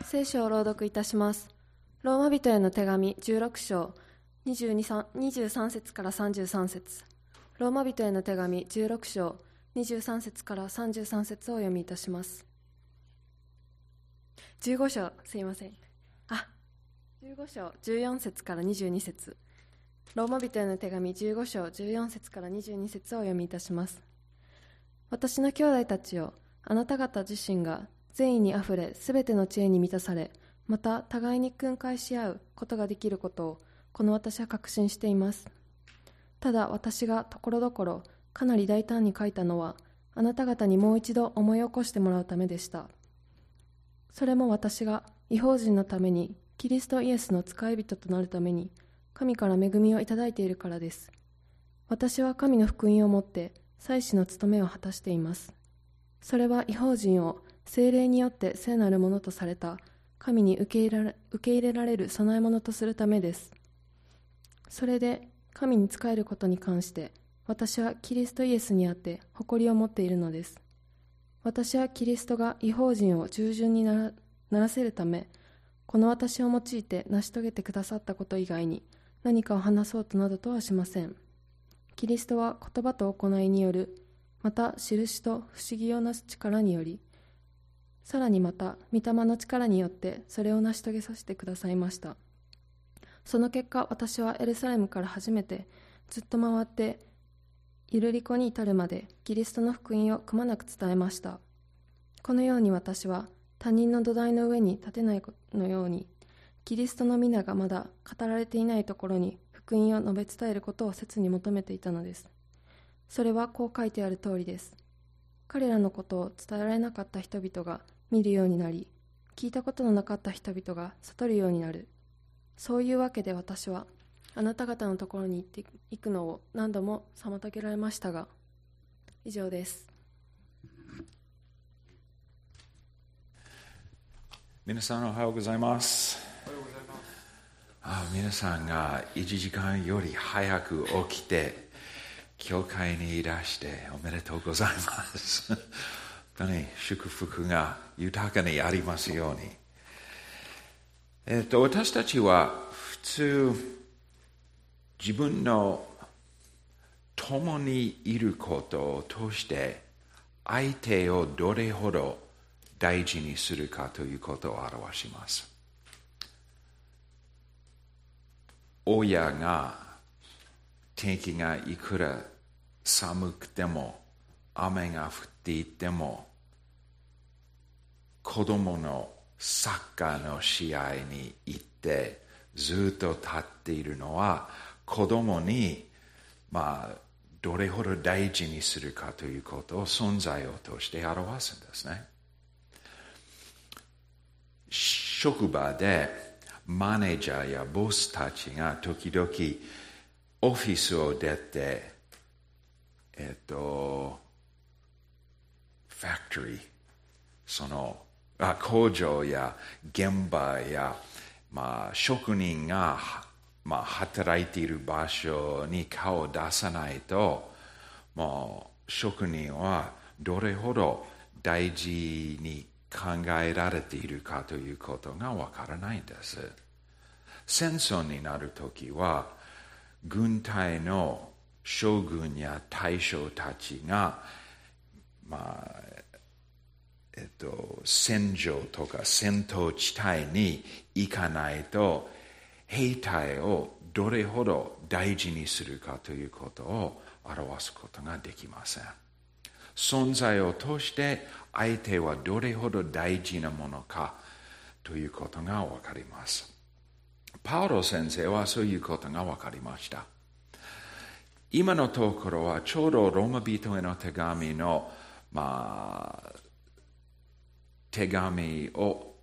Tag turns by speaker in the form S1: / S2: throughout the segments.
S1: 聖書を朗読いたします。ローマ人への手紙16章23節から33節。ローマ人への手紙16章23節から33節をお読みいたします。15章、すいません。15章14節から22節。ローマ人への手紙15章14節から22節をお読みいたします。私の兄弟たちよ、あなた方自身が善意にあふれ、すべての知恵に満たされ、また互いに訓戒し合うことができることを、この私は確信しています。ただ私がところどころかなり大胆に書いたのは、あなた方にもう一度思い起こしてもらうためでした。それも私が異邦人のためにキリストイエスの使い人となるために神から恵みをいただいているからです。私は神の福音をもって祭司の務めを果たしています。それは異邦人を聖霊によって聖なるものとされた神に受け入れられる備え物とするためです。それで神に仕えることに関して私はキリストイエスにあって誇りを持っているのです。私はキリストが異邦人を従順にならせるため、この私を用いて成し遂げてくださったこと以外に何かを話そうとなどとはしません。キリストは言葉と行いによる、また印と不思議をなす力により、さらにまた御霊の力によってそれを成し遂げさせてくださいました。その結果、私はエルサレムから初めてずっと回ってイルリコに至るまでキリストの福音をくまなく伝えました。このように私は他人の土台の上に立てないのように、キリストの皆がまだ語られていないところに福音を述べ伝えることを切に求めていたのです。それはこう書いてある通りです。彼らのことを伝えられなかった人々が見るようになり、聞いたことのなかった人々が悟るようになる。そういうわけで私はあなた方のところに行くのを何度も妨げられましたが、以上です。
S2: 皆さんおはようございます。皆さんが1時間より早く起きて教会にいらしておめでとうございます。本当に祝福が豊かにありますように。私たちは普通自分の共にいることを通して相手をどれほど大事にするかということを表します。親が天気がいくら寒くても雨が降っていても子供のサッカーの試合に行ってずっと立っているのは子供にどれほど大事にするかということを存在を通して表すんですね。職場でマネージャーやボスたちが時々オフィスを出てファクトリー、工場や現場や、職人が、働いている場所に顔を出さないと、もう職人はどれほど大事に考えられているかということがわからないんです。戦争になるときは軍隊の将軍や大将たちが、戦場とか戦闘地帯に行かないと兵隊をどれほど大事にするかということを表すことができません。存在を通して相手はどれほど大事なものかということがわかります。パウロ先生はそういうことがわかりました。今のところはちょうどローマ人への手紙の、手紙を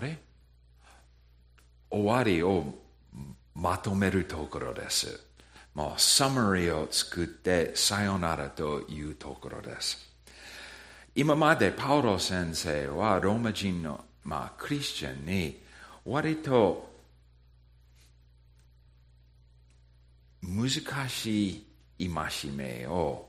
S2: 終わりをまとめるところです。もうサマリーを作ってさよならというところです。今までパウロ先生はローマ人の、クリスチャンに割と難しい戒めを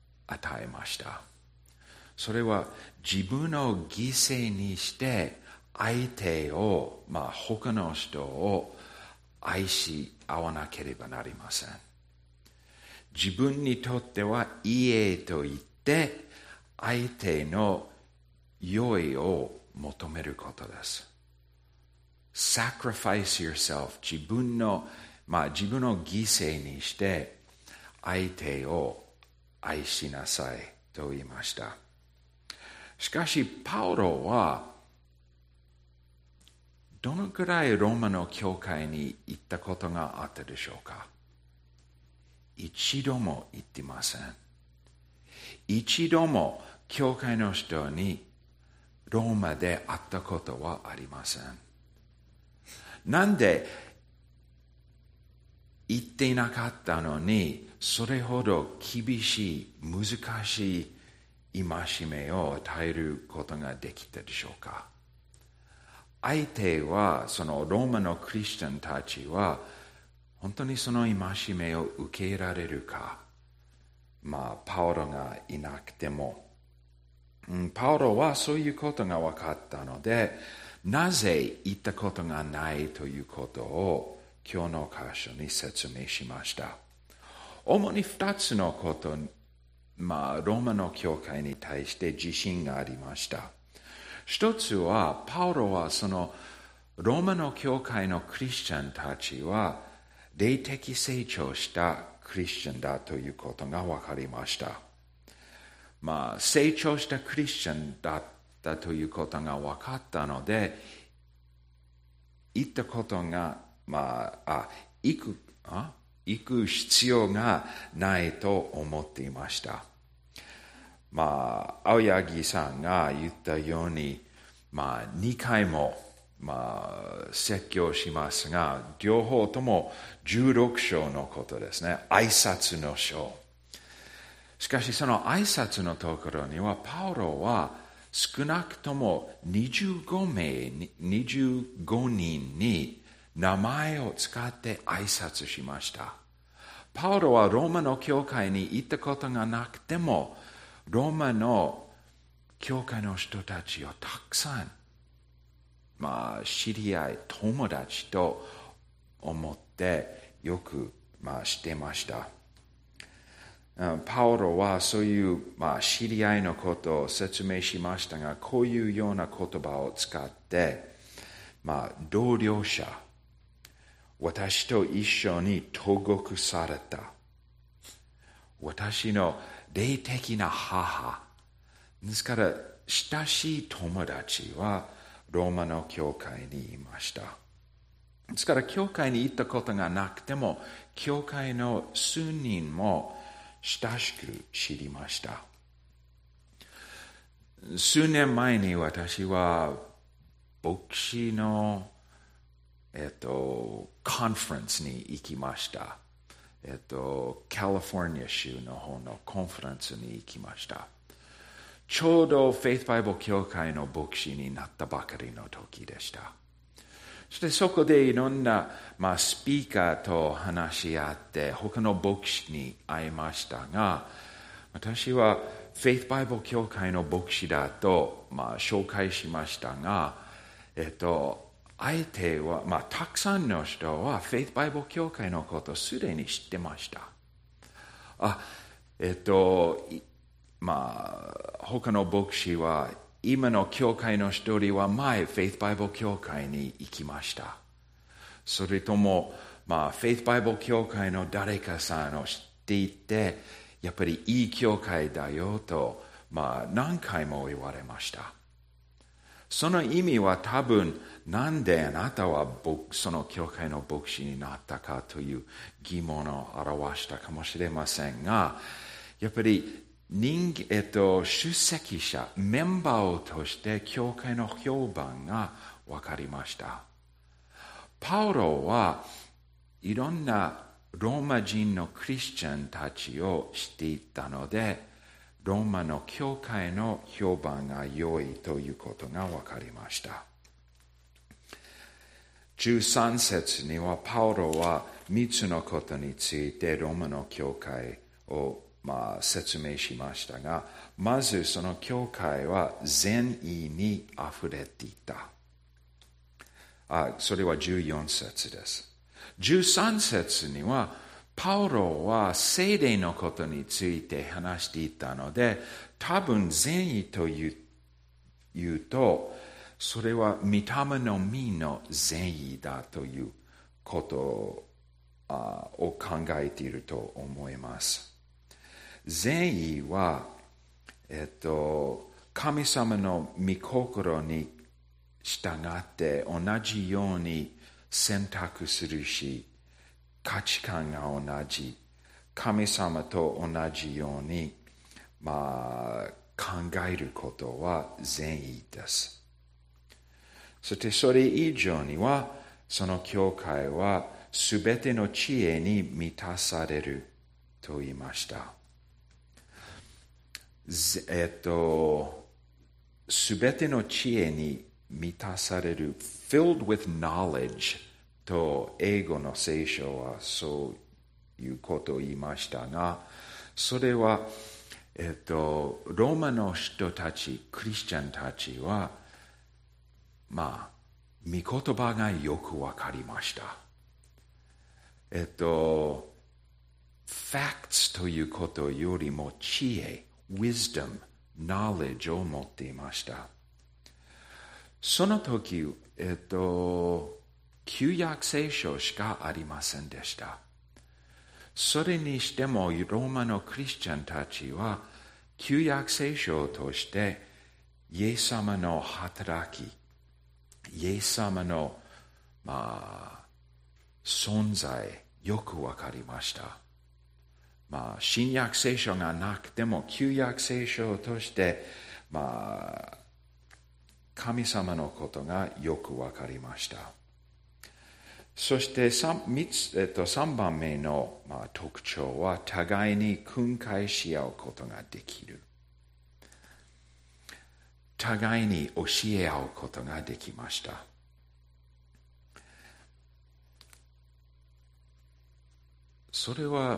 S2: 与えました。それは自分を犠牲にして相手を、他の人を愛し合わなければなりません。自分にとってはいいと言って、相手の良いを求めることです。Sacrifice yourself. 自分の犠牲にして、相手を愛しなさいと言いました。しかし、パウロは、どのくらいローマの教会に行ったことがあったでしょうか？一度も行ってません。一度も教会の人にローマで会ったことはありません。なんで行っていなかったのに、それほど厳しい、難しい戒めを与えることができたでしょうか？相手は、そのローマのクリスチャンたちは、本当にその戒めを受け入れられるか。パウロがいなくても。パウロはそういうことが分かったので、なぜ言ったことがないということを今日の箇所に説明しました。主に2つのこと、ローマの教会に対して自信がありました。一つは、パウロはそのローマの教会のクリスチャンたちは、霊的成長したクリスチャンだということが分かりました。成長したクリスチャンだったということが分かったので、行ったことが、行く必要がないと思っていました。青柳さんが言ったように、2回も、説教しますが、両方とも16章のことですね。挨拶の章。しかしその挨拶のところには、パウロは少なくとも25人に名前を使って挨拶しました。パウロはローマの教会に行ったことがなくても、ローマの教会の人たちをたくさん、知り合い、友達と思ってよく、してました。パウロはそういう、知り合いのことを説明しましたが、こういうような言葉を使って、同僚者、私と一緒に投獄された。私の霊的な母。ですから、親しい友達はローマの教会にいました。ですから、教会に行ったことがなくても、教会の数人も親しく知りました。数年前に私は牧師のコンファレンスに行きました。カリフォルニア州の方のコンファレンスに行きました。ちょうどフェイスバイブル教会の牧師になったばかりの時でした。そしてそこでいろんな、スピーカーと話し合って他の牧師に会いましたが、私はフェイスバイブル教会の牧師だと、紹介しましたが、相手は、たくさんの人はフェイスバイブル教会のことをすでに知ってました。他の牧師は今の教会の一人は前フェイスバイブル教会に行きました。それとも、フェイスバイブル教会の誰かさんを知っていて、やっぱりいい教会だよと、何回も言われました。その意味は多分、なんであなたはその教会の牧師になったかという疑問を表したかもしれませんが、やっぱり出席者、メンバーを通して教会の評判が分かりました。パウロはいろんなローマ人のクリスチャンたちを知っていたので、ローマの教会の評判が良いということが分かりました。13節にはパウロは3つのことについてローマの教会を説明しましたが、まずその教会は善意にあふれていた。 それは14節です。13節には、パウロは聖霊のことについて話していたので、多分善意というと、それは御霊の実の善意だということを考えていると思います。善意は、神様の御心に従って同じように選択するし、価値観が同じ、神様と同じように、考えることは善意です。そしてそれ以上には、その教会はすべての知恵に満たされると言いました。すべての知恵に満たされる filled with knowledge と英語の聖書はそういうことを言いましたが、それは、ローマの人たち、クリスチャンたちは、御言葉がよくわかりました。facts ということよりも知恵、wisdom、knowledge を持っていました。その時、旧約聖書しかありませんでした。それにしても、ローマのクリスチャンたちは、旧約聖書を通して、イエス様の働き、イエス様の、存在、よくわかりました。新約聖書がなくても、旧約聖書を通して、神様のことがよくわかりました。そして 3番目の特徴は、互いに訓戒し合うことができる。互いに教え合うことができました。それは、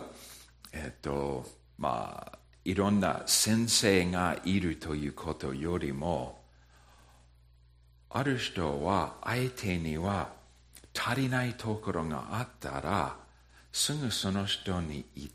S2: いろんな先生がいるということよりも、ある人は相手には足りないところがあったら、すぐその人に言って、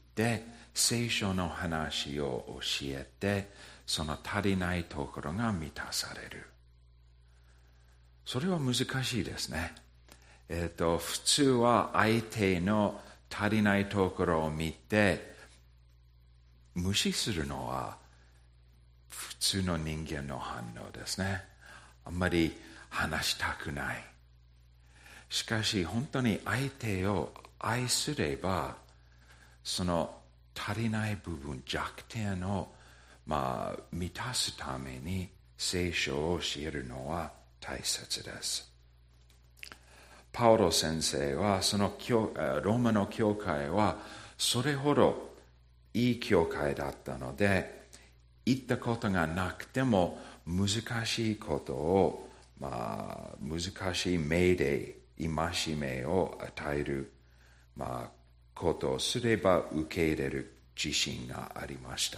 S2: 聖書の話を教えて、その足りないところが満たされる。それは難しいですね。普通は相手の足りないところを見て、無視するのは普通の人間の反応ですね。あんまり話したくない。しかし本当に相手を愛すれば、その足りない部分、弱点を満たすために聖書を教えるのは大切です。パウロ先生はそのローマの教会はそれほどいい教会だったので、言ったことがなくても難しいことを、難しい命令、戒めを与える、ことをすれば受け入れる自信がありました。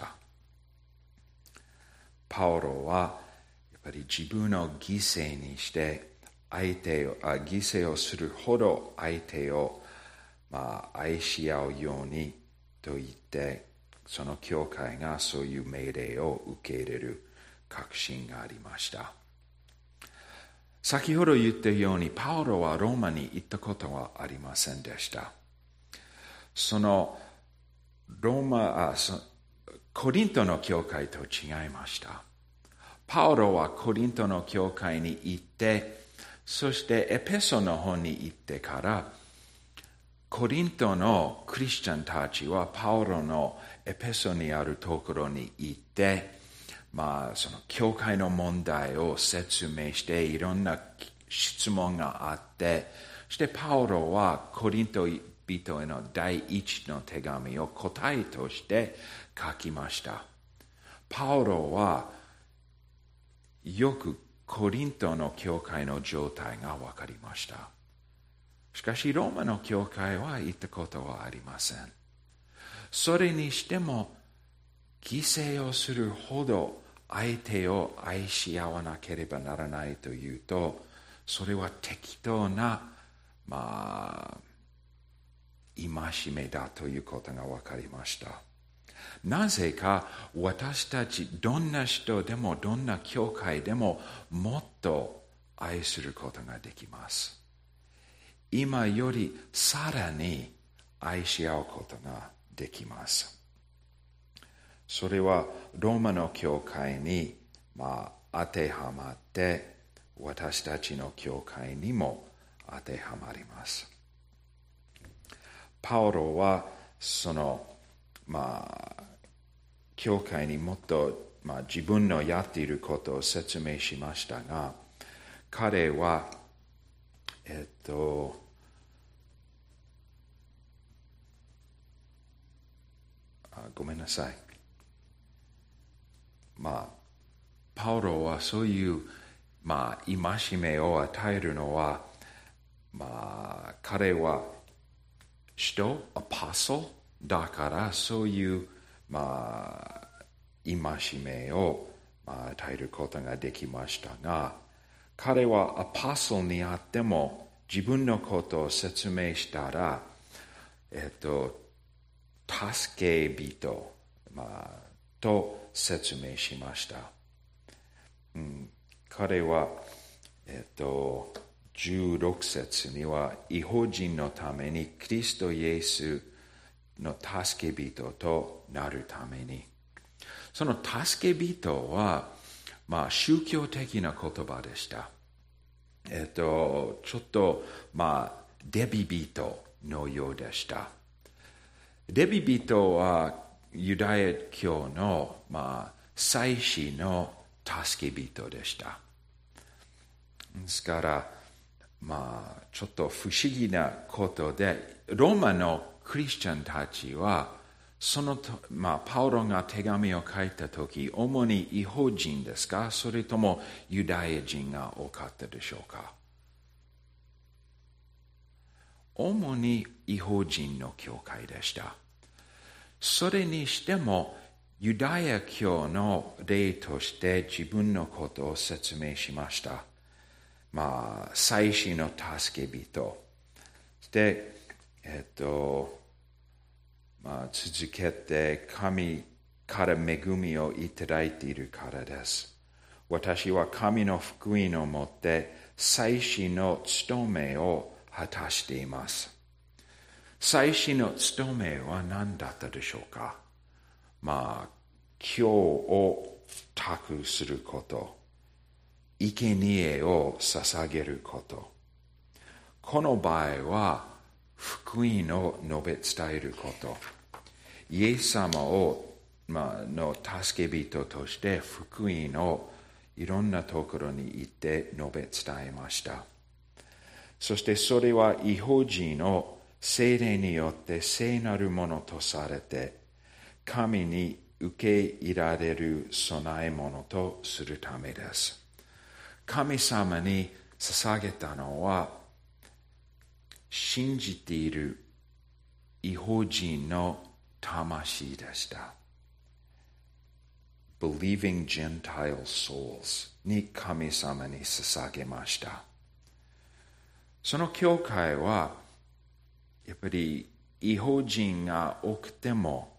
S2: パウロはやっぱり自分を犠牲にして犠牲をするほど相手を、愛し合うようにと言って、その教会がそういう命令を受け入れる確信がありました。先ほど言ったように、パウロはローマに行ったことはありませんでした。そのコリントの教会と違いました。パウロはコリントの教会に行って、そしてエペソの方に行ってから、コリントのクリスチャンたちはパウロのエペソにあるところに行って、その教会の問題を説明して、いろんな質問があって、そしてパウロはコリント人への第一の手紙を答えとして書きました。パウロはよくコリントの教会の状態が分かりました。しかしローマの教会は行ったことはありません。それにしても犠牲をするほど相手を愛し合わなければならないというと、 それは適当な、戒めだということが分かりました。なぜか私たちどんな人でもどんな教会でももっと愛することができます。今よりさらに愛し合うことができます。それはローマの教会に、当てはまって私たちの教会にも当てはまります。パウロはその教会にもっと、自分のやっていることを説明しましたが、彼はごめんなさい。パウロはそういう、戒めを与えるのは、彼は使徒、アポストだからそういう、戒めを与えることができましたが、彼はアポストにあっても自分のことを説明したら、助け人、と説明しました。彼は、16節には、異邦人のためにキリストイエスの助け人となるために。その助け人は、宗教的な言葉でした。ちょっと、デビ人のようでした。デビ人はユダヤ教の、祭司の助け人でした。ですから、ちょっと不思議なことで、ローマのクリスチャンたちは、パウロが手紙を書いたとき、主に異邦人ですか、それともユダヤ人が多かったでしょうか。主に異邦人の教会でした。それにしても、ユダヤ教の例として自分のことを説明しました。祭司の助け人。で、続けて神から恵みをいただいているからです。私は神の福音をもって祭司の務めを果たしています。祭司の務めは何だったでしょうか。教を託すること、生贄を捧げること。この場合は福音を述べ伝えること。イエス様を、の助け人として福音をいろんなところに行って述べ伝えました。そしてそれは異邦人を聖霊によって聖なるものとされて、神に受け入れられる供え物とするためです。神様に捧げたのは、信じている異邦人の魂でした。Believing Gentile souls に神様に捧げました。その教会は、やっぱり異邦人が多くても、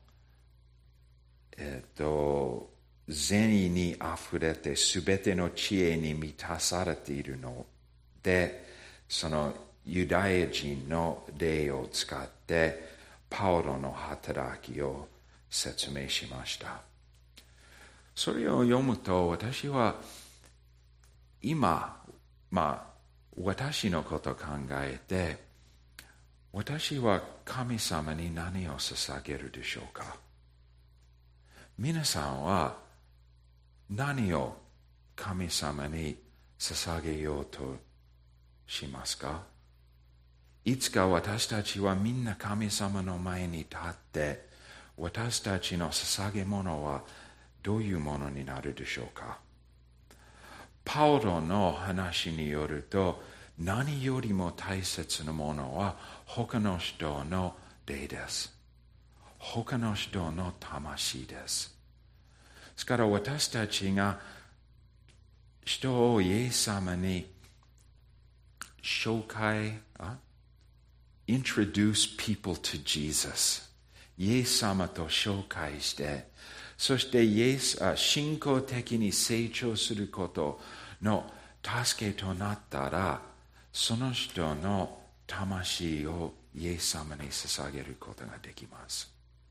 S2: 善意にあふれてすべての知恵に満たされているので、そのユダヤ人の例を使ってパウロの働きを説明しました。それを読むと私は今、私のことを考えて、私は神様に何を捧げるでしょうか。皆さんは何を神様に捧げようとしますか。いつか私たちはみんな神様の前に立って、私たちの捧げ物はどういうものになるでしょうか。パウロの話によると、何よりも大切なものは他の人の霊です。他の人の魂です。ですから私たちが人をイエス様に紹介、introduce people to Jesus。イエス様と紹介して、そして信仰的に成長することの助けとなったら、その人の魂をイエス様に捧げることができます。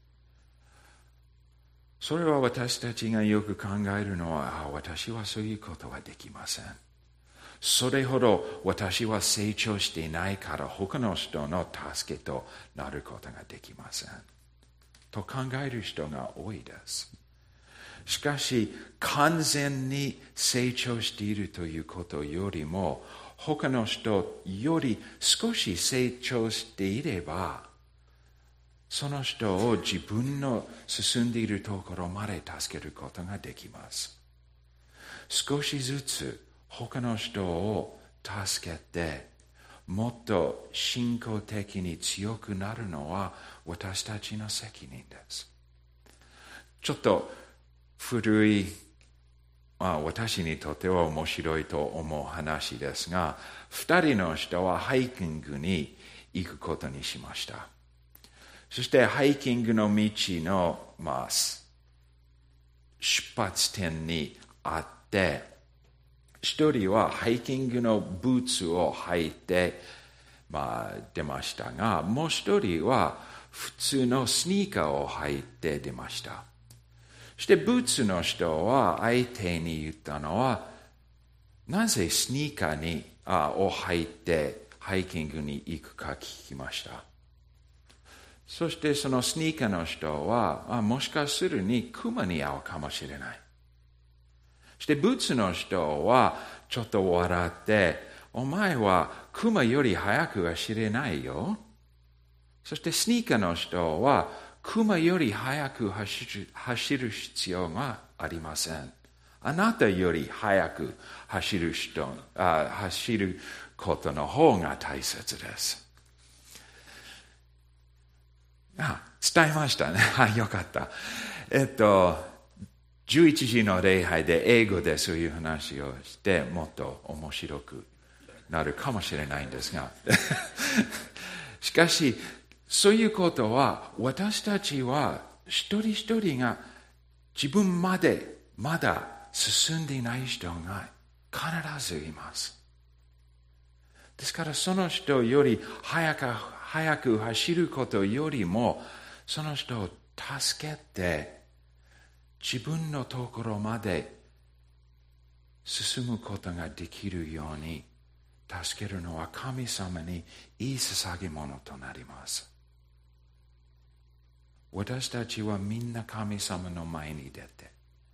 S2: それは私たちがよく考えるのは、私はそういうことはできません。それほど私は成長していないから他の人の助けとなることができません。と考える人が多いです。しかし、完全に成長しているということよりも、他の人より少し成長していれば、その人を自分の進んでいるところまで助けることができます。少しずつ他の人を助けて、もっと信仰的に強くなるのは私たちの責任です。ちょっと古い、私にとっては面白いと思う話ですが、2人の人はハイキングに行くことにしました。そしてハイキングの道の、出発点にあって、一人はハイキングのブーツを履いて、出ましたが、もう一人は普通のスニーカーを履いて出ました。そしてブーツの人は相手に言ったのは、なぜスニーカーを履いてハイキングに行くか聞きました。そしてそのスニーカーの人は、もしかするにクマに会うかもしれない。そしてブーツの人はちょっと笑って、お前はクマより速くは知れないよ。そしてスニーカーの人はクマより速く走る必要がありません。あなたより速く走ることの方が大切です。伝えましたね。よかった。11時の礼拝で英語でそういう話をしてもっと面白くなるかもしれないんですがしかしそういうことは私たちは一人一人が自分までまだ進んでいない人が必ずいます。ですからその人より早く走ることよりもその人を助けて自分のところまで進むことができるように助けるのは神様にいい捧げ物となります。私たちはみんな神様の前に出て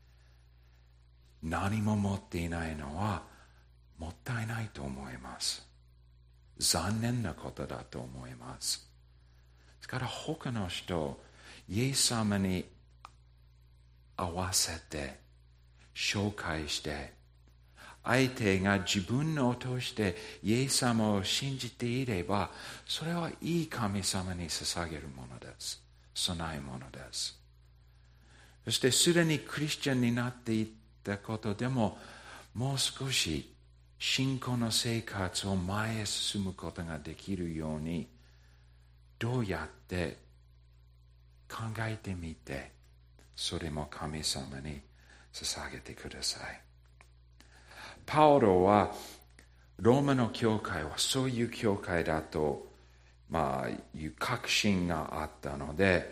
S2: 何も持っていないのはもったいないと思います。残念なことだと思います。ですから他の人、イエス様に合わせて紹介して相手が自分を通してイエス様を信じていればそれはいい神様に捧げるものです。備え物です。そしてすでにクリスチャンになっていったことでももう少し信仰の生活を前へ進むことができるようにどうやって考えてみてそれも神様に捧げてください。パウロはローマの教会はそういう教会だという確信があったので、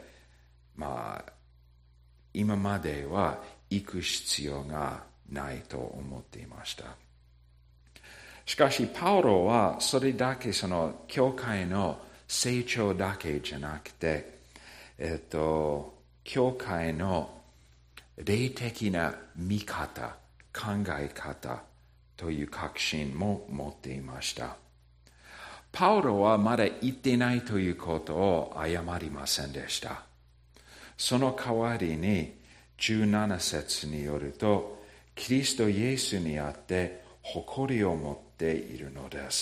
S2: 今までは行く必要がないと思っていました。しかしパウロはそれだけその教会の成長だけじゃなくて、教会の霊的な見方、考え方という確信も持っていました。パウロはまだ言っていないということを謝りませんでした。その代わりに17節によると、キリストイエスにあって誇りを持っているのです。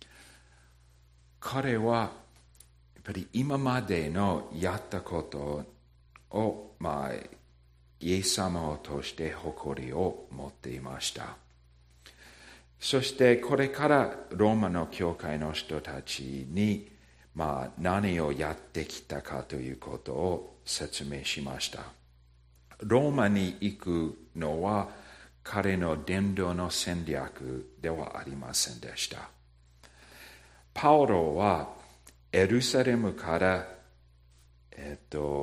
S2: 彼はやっぱり今までのやったことを、イエス様を通して誇りを持っていました。 そしてこれからローマの教会の人たちに、何をやってきたかということを説明しました。ローマに行くのは彼の伝道の戦略ではありませんでした。パウロはエルサレムから、エ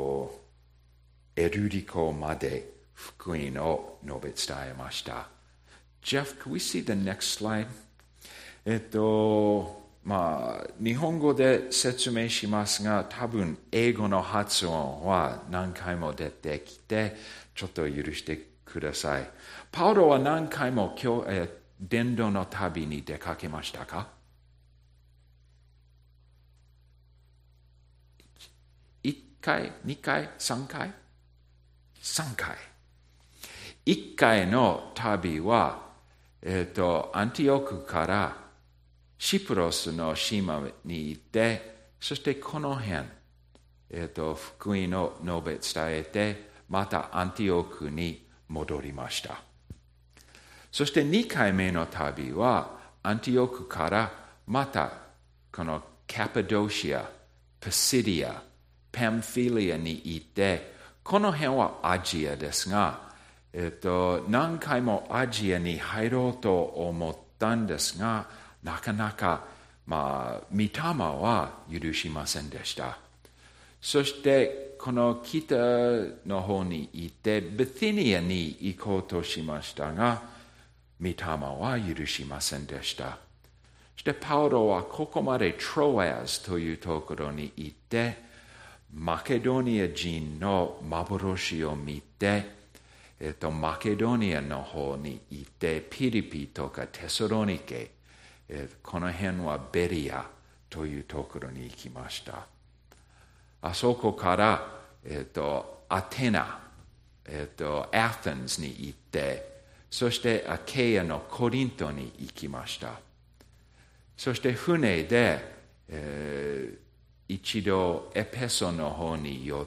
S2: ルリコまで福音を述べ伝えました。Jeff, can we see the next slide? 日本語で説明しますが、多分英語の発音は何回も出てきて、ちょっと許してください。パウロは何回も伝道の旅に出かけましたか？1回、2回、3回 ?3 回。1回の旅は、アンティオクからシプロスの島に行って、そしてこの辺、福音を述べ伝えて、またアンティオクに戻りました。そして2回目の旅は、アンティオクからまたこのカパドシア、パシディア、パンフィリアに行って、この辺はアジアですが、何回もアジアに入ろうと思ったんですが、なかなか、御霊は許しませんでした。そして、この北の方に行って、ベティニアに行こうとしましたが、御霊は許しませんでした。そして、パウロはここまでトロアスというところに行って、マケドニア人の幻を見て、マケドニアの方に行って、ピリピとかテソロニケ、この辺はベリアというところに行きました。あそこから、アテナ、アテンズに行って、そしてアケイアのコリントに行きました。そして船で、一度エペソの方に寄って、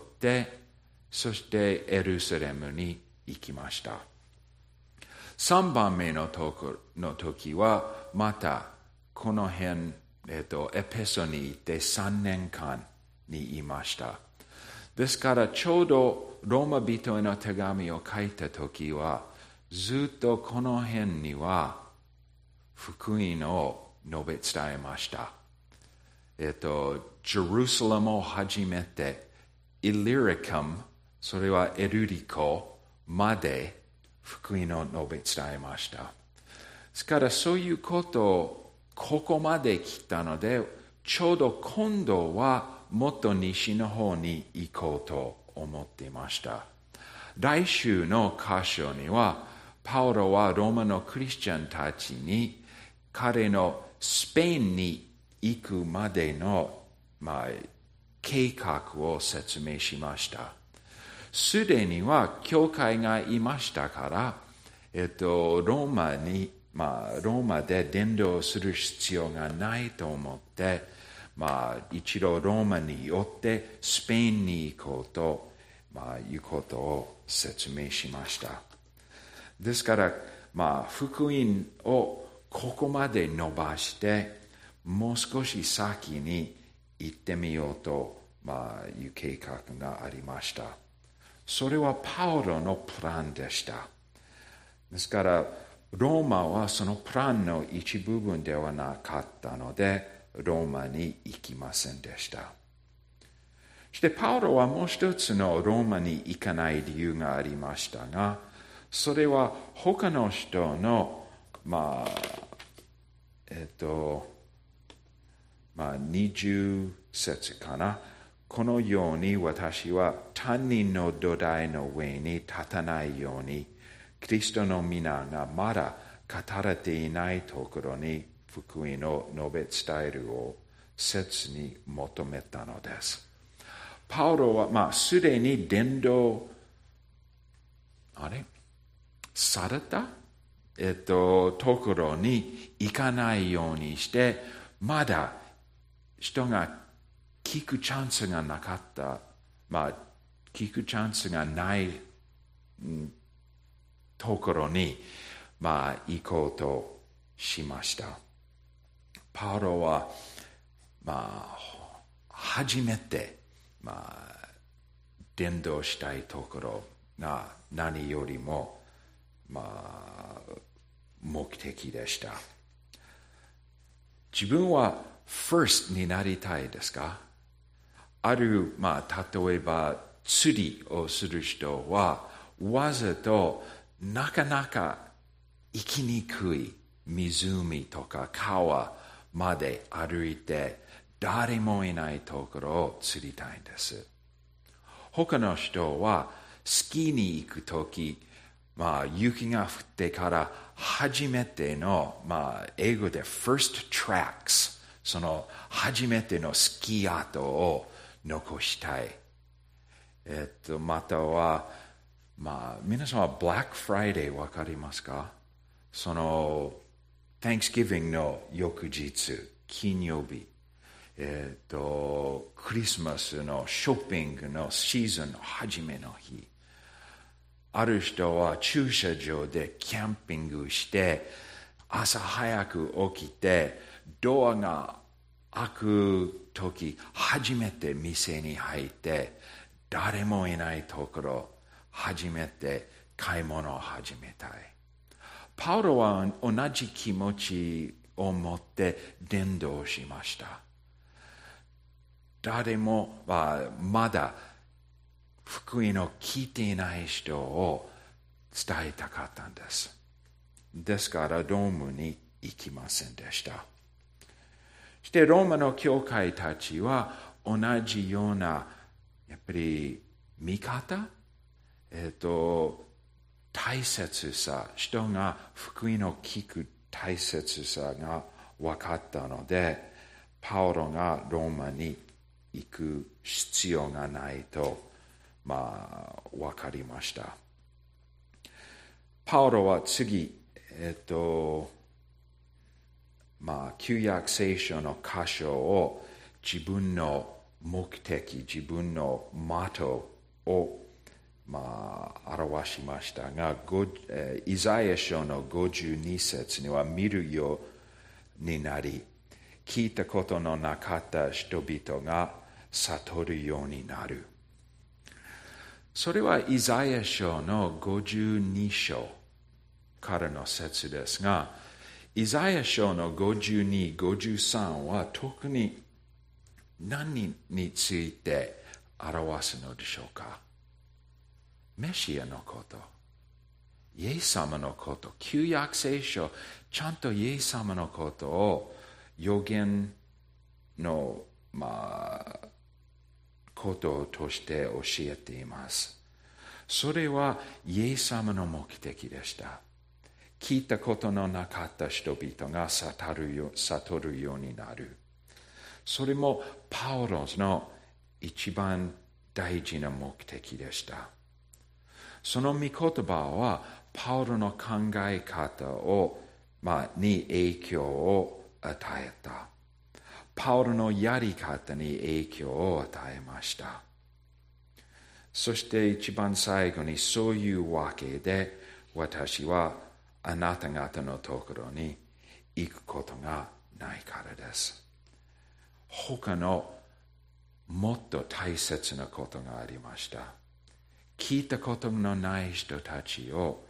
S2: そしてエルサレムに行きました。3番目の時は、またこの辺、エペソに行って3年間にいました。ですからちょうどローマ人への手紙を書いた時は、ずっとこの辺には福音を述べ伝えました。ジェルサレムをはじめて、イリリカム、それはエルリコまで福音を述べ伝えました。ですからそういうことをここまで来たので、ちょうど今度はもっと西の方に行こうと思っていました。来週の箇所には、パウロはローマのクリスチャンたちに彼のスペインに行くまでの、計画を説明しました。すでには教会がいましたから、ローマで伝道する必要がないと思って、一度ローマに寄ってスペインに行こうと、いうことを説明しました。ですから、福音をここまで伸ばして、もう少し先に行ってみようと、いう計画がありました。それはパウロのプランでした。ですから、ローマはそのプランの一部分ではなかったので、ローマに行きませんでした。そしてパウロはもう一つのローマに行かない理由がありましたが、それは他の人の、20節かな。このように私は他人の土台の上に立たないように、キリストの皆がまだ語られていないところに福音を述べ伝えるを切に求めたのです。パウロは、すでに伝道された、ところに行かないようにして、まだ人が聞くチャンスがなかった、聞くチャンスがないところに、行こうとしました。パウロは、初めて、伝道したいところが何よりも、目的でした。自分は first になりたいですか？ある、例えば釣りをする人はわざとなかなか行きにくい湖とか川まで歩いて誰もいないところを釣りたいんです。他の人はスキーに行くとき、雪が降ってから初めての、英語で first tracks、その初めてのスキー跡を残したい。または、皆さんは Black Friday わかりますか？その Thanksgiving の翌日、金曜日、クリスマスのショッピングのシーズンの初めの日。ある人は駐車場でキャンピングして朝早く起きてドアが開くとき初めて店に入って誰もいないところ初めて買い物を始めたい。パウロは同じ気持ちを持って伝道しました。誰もまだ福音を聞いていない人を伝えたかったんです。ですからローマに行きませんでした。そしてローマの教会たちは同じようなやっぱり見方、大切さ、人が福音を聞く大切さが分かったので、パウロがローマに行く必要がないと分かりました。パウロは次、旧約聖書の箇所を自分の目的、自分のモットーを表しましたが、イザヤ書の52節には見るようになり、聞いたことのなかった人々が悟るようになる。それはイザヤ書の52章からの説ですが、イザヤ書の52、53は特に何について表すのでしょうか？メシアのこと、イエス様のこと、旧約聖書、ちゃんとイエス様のことを預言の、こととして教えています。それはイエス様の目的でした。聞いたことのなかった人々が悟るようになる。それもパウロの一番大事な目的でした。その御言葉はパウロの考え方に影響を与えた。パウロのやり方に影響を与えました。そして一番最後にそういうわけで私はあなた方のところに行くことがないからです。他のもっと大切なことがありました。聞いたことのない人たちを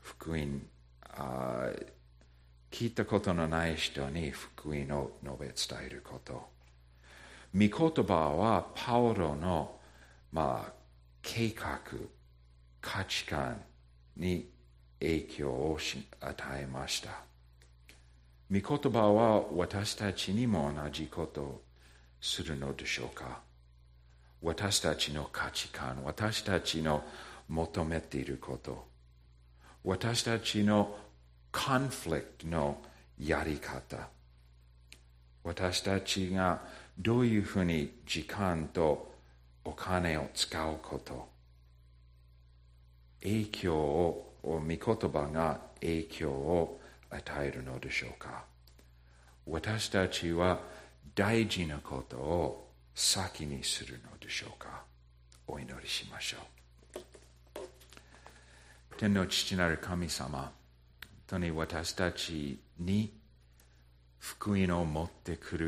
S2: 聞いたことのない人に福音を述べ伝えること。御言葉はパウロの、計画、価値観に影響を与えました。御言葉は私たちにも同じことをするのでしょうか？私たちの価値観、私たちの求めていること、私たちのコンフリクトのやり方、私たちがどういうふうに時間とお金を使うこと、御言葉が影響を与えるのでしょうか？私たちは大事なことを先にするのでしょうか？お祈りしましょう。天の父なる神様、本当に私たちに福音を持ってくる